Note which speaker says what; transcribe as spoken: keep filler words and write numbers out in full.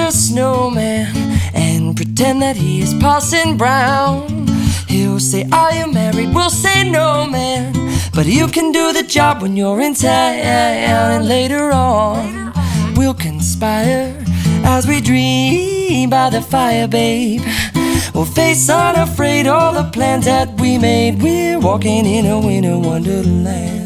Speaker 1: a snowman and pretend that he is Parson Brown. He'll say, are you married? We'll say no, man, but you can do the job when you're in town. And later on we'll conspire as we dream by the fire, babe. We'll face unafraid all the plans that we made. We're walking in a winter wonderland.